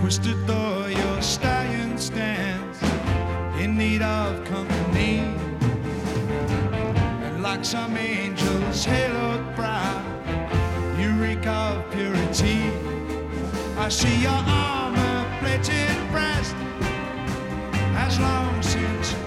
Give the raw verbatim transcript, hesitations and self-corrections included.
twisted though your stallion stands, in need of company, and like some angel's haloed brow, you reek of purity. I see your armor-plated breast has long since